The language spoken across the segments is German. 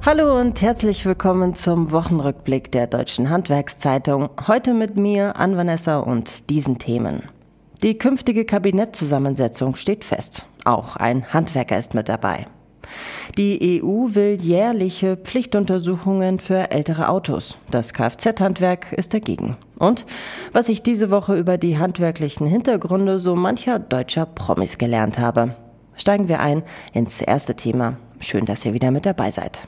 Hallo und herzlich willkommen zum Wochenrückblick der Deutschen Handwerkszeitung. Heute mit mir, Ann-Vanessa, und diesen Themen. Die künftige Kabinettzusammensetzung steht fest. Auch ein Handwerker ist mit dabei. Die EU will jährliche Pflichtuntersuchungen für ältere Autos. Das Kfz-Handwerk ist dagegen. Und was ich diese Woche über die handwerklichen Hintergründe so mancher deutscher Promis gelernt habe. Steigen wir ein ins erste Thema. Schön, dass ihr wieder mit dabei seid.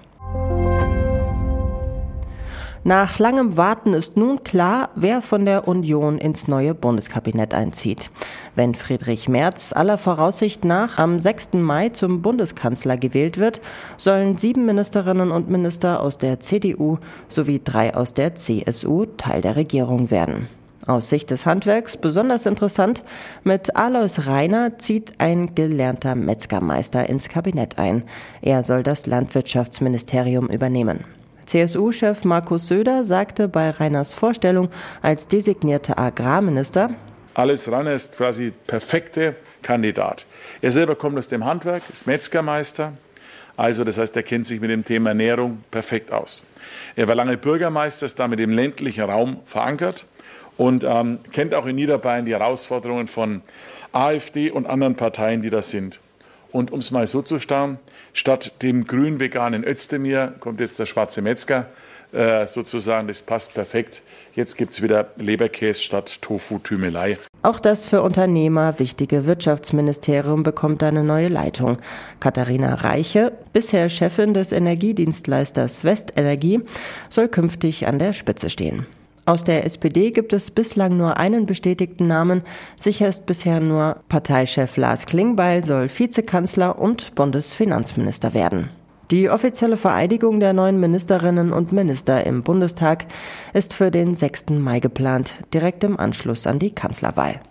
Nach langem Warten ist nun klar, wer von der Union ins neue Bundeskabinett einzieht. Wenn Friedrich Merz aller Voraussicht nach am 6. Mai zum Bundeskanzler gewählt wird, sollen 7 Ministerinnen und Minister aus der CDU sowie 3 aus der CSU Teil der Regierung werden. Aus Sicht des Handwerks besonders interessant, mit Alois Rainer zieht ein gelernter Metzgermeister ins Kabinett ein. Er soll das Landwirtschaftsministerium übernehmen. CSU-Chef Markus Söder sagte bei Rainers Vorstellung als designierter Agrarminister: Alois Rainer ist quasi perfekte Kandidat. Er selber kommt aus dem Handwerk, ist Metzgermeister. Also das heißt, er kennt sich mit dem Thema Ernährung perfekt aus. Er war lange Bürgermeister, ist damit im ländlichen Raum verankert und kennt auch in Niederbayern die Herausforderungen von AfD und anderen Parteien, die da sind. Und um es mal so zu starren, statt dem grün-veganen Özdemir kommt jetzt der schwarze Metzger sozusagen, das passt perfekt. Jetzt gibt es wieder Leberkäse statt Tofu-Tümelei. Auch das für Unternehmer wichtige Wirtschaftsministerium bekommt eine neue Leitung. Katharina Reiche, bisher Chefin des Energiedienstleisters Westenergie, soll künftig an der Spitze stehen. Aus der SPD gibt es bislang nur einen bestätigten Namen. Sicher ist bisher nur Parteichef Lars Klingbeil soll Vizekanzler und Bundesfinanzminister werden. Die offizielle Vereidigung der neuen Ministerinnen und Minister im Bundestag ist für den 6. Mai geplant, direkt im Anschluss an die Kanzlerwahl.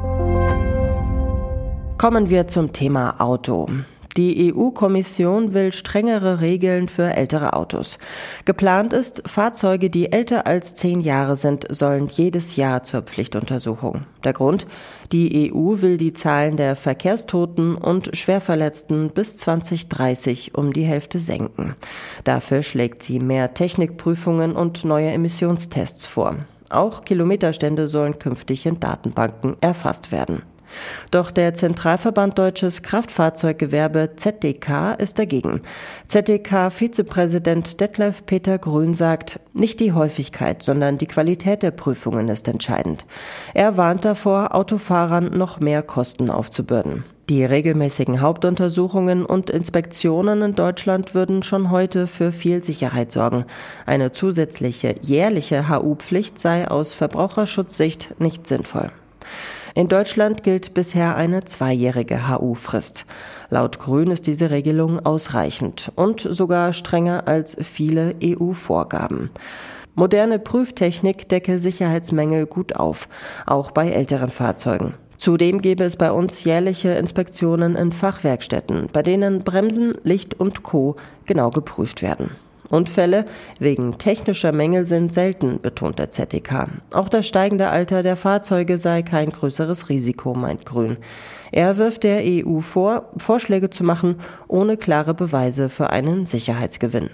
Kommen wir zum Thema Auto. Die EU-Kommission will strengere Regeln für ältere Autos. Geplant ist, Fahrzeuge, die älter als 10 Jahre sind, sollen jedes Jahr zur Pflichtuntersuchung. Der Grund? Die EU will die Zahlen der Verkehrstoten und Schwerverletzten bis 2030 um die Hälfte senken. Dafür schlägt sie mehr Technikprüfungen und neue Emissionstests vor. Auch Kilometerstände sollen künftig in Datenbanken erfasst werden. Doch der Zentralverband Deutsches Kraftfahrzeuggewerbe ZDK ist dagegen. ZDK-Vizepräsident Detlef Peter Grün sagt, nicht die Häufigkeit, sondern die Qualität der Prüfungen ist entscheidend. Er warnt davor, Autofahrern noch mehr Kosten aufzubürden. Die regelmäßigen Hauptuntersuchungen und Inspektionen in Deutschland würden schon heute für viel Sicherheit sorgen. Eine zusätzliche jährliche HU-Pflicht sei aus Verbraucherschutzsicht nicht sinnvoll. In Deutschland gilt bisher eine 2-jährige HU-Frist. Laut Grün ist diese Regelung ausreichend und sogar strenger als viele EU-Vorgaben. Moderne Prüftechnik decke Sicherheitsmängel gut auf, auch bei älteren Fahrzeugen. Zudem gäbe es bei uns jährliche Inspektionen in Fachwerkstätten, bei denen Bremsen, Licht und Co. genau geprüft werden. Unfälle wegen technischer Mängel sind selten, betont der ZDK. Auch das steigende Alter der Fahrzeuge sei kein größeres Risiko, meint Grün. Er wirft der EU vor, Vorschläge zu machen, ohne klare Beweise für einen Sicherheitsgewinn.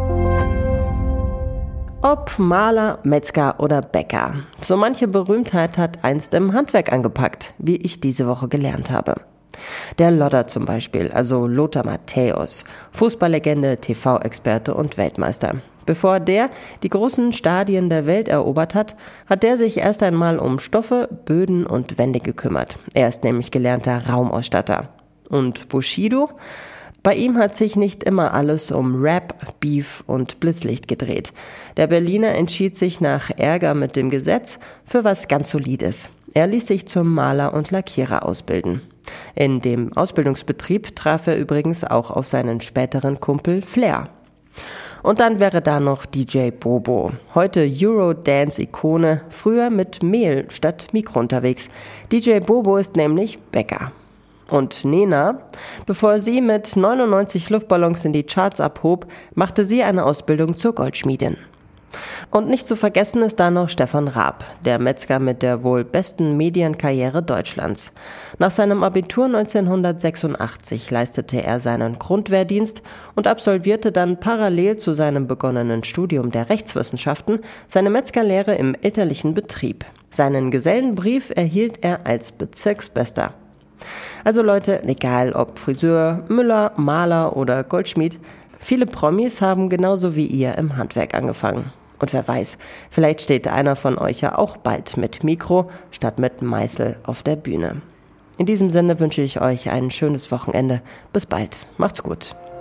Ob Maler, Metzger oder Bäcker. So manche Berühmtheit hat einst im Handwerk angepackt, wie ich diese Woche gelernt habe. Der Lodder zum Beispiel, also Lothar Matthäus, Fußballlegende, TV-Experte und Weltmeister. Bevor der die großen Stadien der Welt erobert hat, hat der sich erst einmal um Stoffe, Böden und Wände gekümmert. Er ist nämlich gelernter Raumausstatter. Und Bushido? Bei ihm hat sich nicht immer alles um Rap, Beef und Blitzlicht gedreht. Der Berliner entschied sich nach Ärger mit dem Gesetz für was ganz Solides. Er ließ sich zum Maler und Lackierer ausbilden. In dem Ausbildungsbetrieb traf er übrigens auch auf seinen späteren Kumpel Flair. Und dann wäre da noch DJ Bobo. Heute Eurodance-Ikone, früher mit Mehl statt Mikro unterwegs. DJ Bobo ist nämlich Bäcker. Und Nena, bevor sie mit 99 Luftballons in die Charts abhob, machte sie eine Ausbildung zur Goldschmiedin. Und nicht zu vergessen ist da noch Stefan Raab, der Metzger mit der wohl besten Medienkarriere Deutschlands. Nach seinem Abitur 1986 leistete er seinen Grundwehrdienst und absolvierte dann parallel zu seinem begonnenen Studium der Rechtswissenschaften seine Metzgerlehre im elterlichen Betrieb. Seinen Gesellenbrief erhielt er als Bezirksbester. Also Leute, egal ob Friseur, Müller, Maler oder Goldschmied, viele Promis haben genauso wie ihr im Handwerk angefangen. Und wer weiß, vielleicht steht einer von euch ja auch bald mit Mikro statt mit Meißel auf der Bühne. In diesem Sinne wünsche ich euch ein schönes Wochenende. Bis bald. Macht's gut.